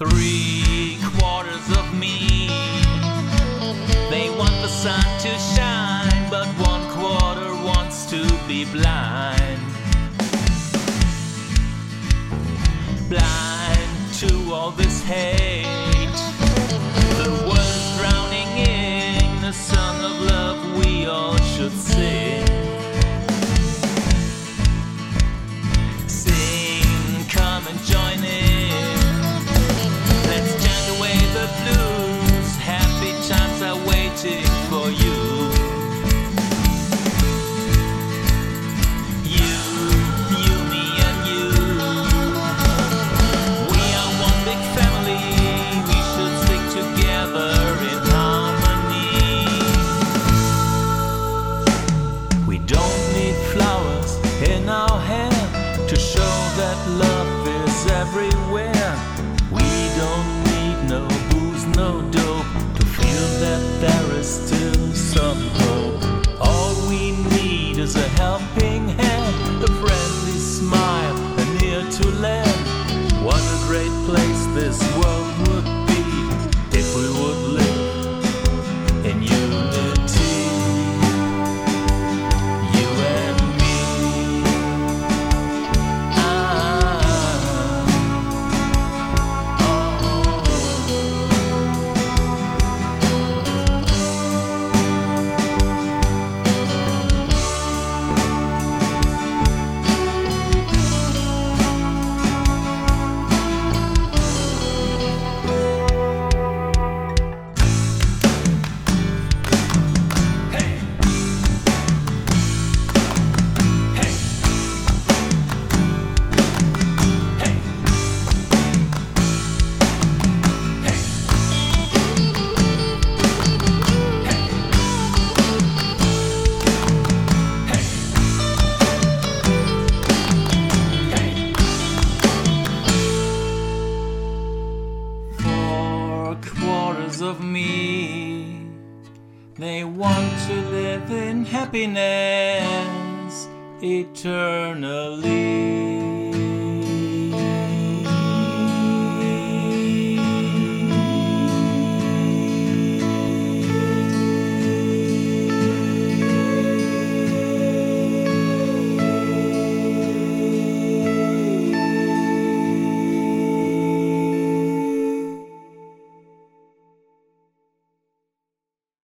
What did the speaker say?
3/4 of me, they want the sun to shine, but 1/4 wants to be blind. Blind to all this hate, the world's drowning in the song of love we all should sing. Sing, come and join in. Let's chant away the blues. Happy times are waiting for you. You, me and you. We are one big family. We should stick together in harmony. We don't need flowers in our hair to show that love is everywhere. We don't need no booze, no dope to feel that there is still some hope. All we need is a helping hand, a friendly smile, an ear to lend. What a great place this world would be if we would live in unity. You and me. Of me, they want to live in happiness eternally.